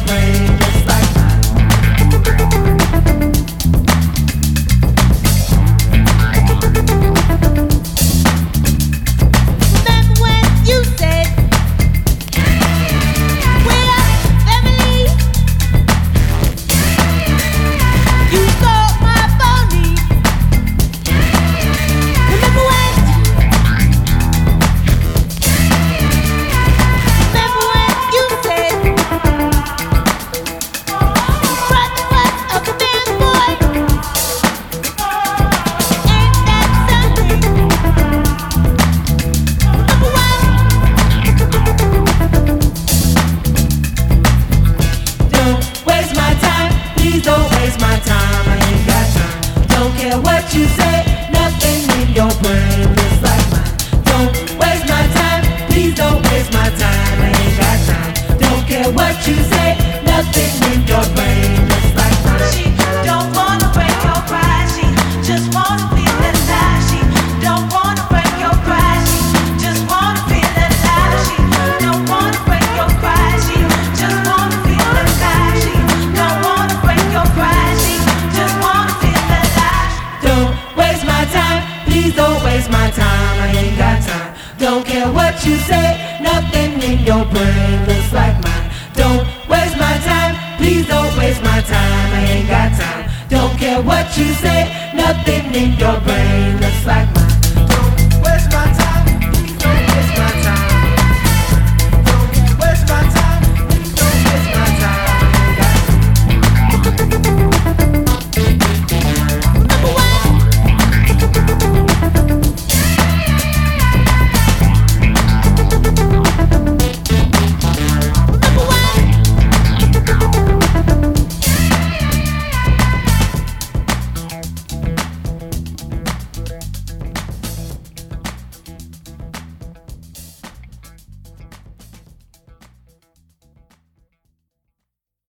brain looks like Remember when you said we're family? You stole my pony. Remember when? Remember when you said brother was a man boy? Ain't that something? Remember when? Don't waste my time, please don't waste my time. I ain't got time. Don't care what you say, nothing in your brain looks like mine. Don't waste my time, please don't waste my time. I ain't got time. Don't care what you say, nothing in your brain looks like mine. She don't wanna break your pride. She just wanna feel alive. She don't wanna break your pride. She just wanna feel alive. She don't wanna break your pride. She just wanna feel alive. She don't wanna break your pride. She just wanna feel alive. Don't waste my time, please don't waste my time. I ain't got time. Don't care what you say, nothing in your brain looks like mine. Don't waste my time, please don't waste my time. I ain't got time. Don't care what you say, nothing in your brain looks like mine.